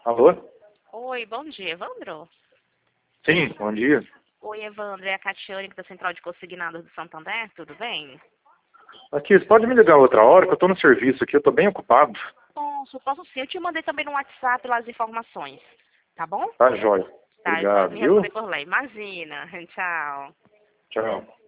Alô? Oi, bom dia, Evandro. Sim, bom dia. Oi, Evandro, é a Catiane da Central de Consignados do Santander, tudo bem? Aqui, você pode me ligar outra hora que eu tô no serviço aqui, eu tô bem ocupado. Posso sim, eu te mandei também no WhatsApp lá as informações, tá bom? Tá, jóia. Tá, é só Obrigado, me viu? responder por lá. Imagina, tchau. Tchau.